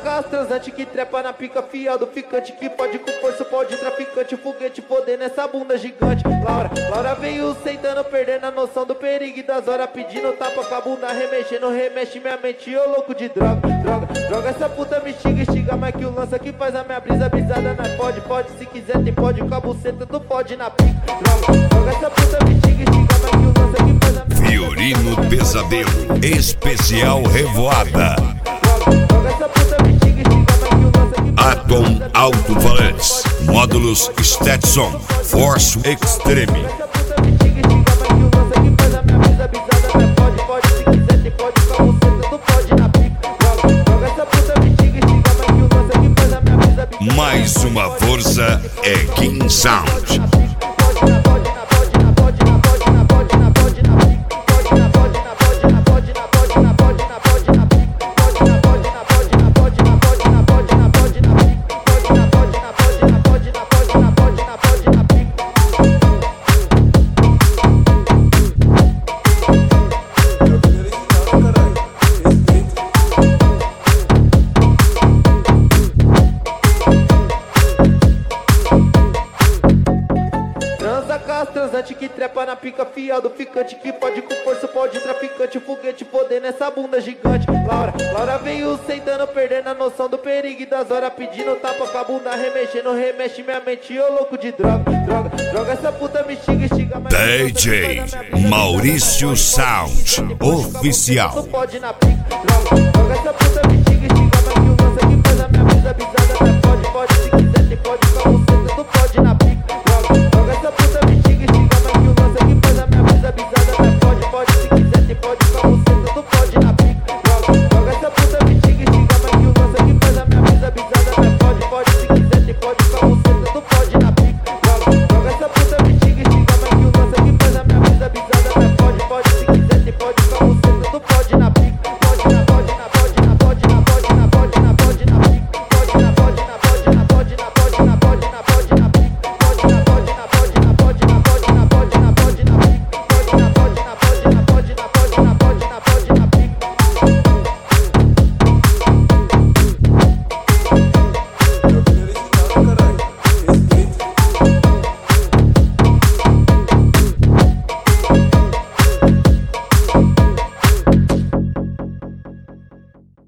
com as transantes que trepa na pica, fiado ficante que pode com força, pode traficante, foguete poder nessa bunda gigante. Laura veio sentando, perdendo a noção do perigo e das horas, pedindo tapa com a bunda, remexendo, remexe minha mente, ô louco de droga. Essa puta me estiga mais que o lança que faz a minha brisa brisada, nós pode, se quiser tem pode, com a buceta tu pode na pica. Droga essa puta me estiga mais que o lança que faz a minha Fiorino Pesadelo, especial Revoada. Atom Alto-Falantes, módulos Stetson, Force Extreme. Mais uma força é King Sound. Transante que trepa na pica, fiado ficante que pode com força, pode traficante, foguete poder nessa bunda gigante. Laura veio sentando, perdendo a noção do perigo e das horas, pedindo tapa com a bunda, remexendo, remexe minha mente, ô louco de droga. Essa puta me estiga mais DJ Maurício Sound Oficial. pode na pica.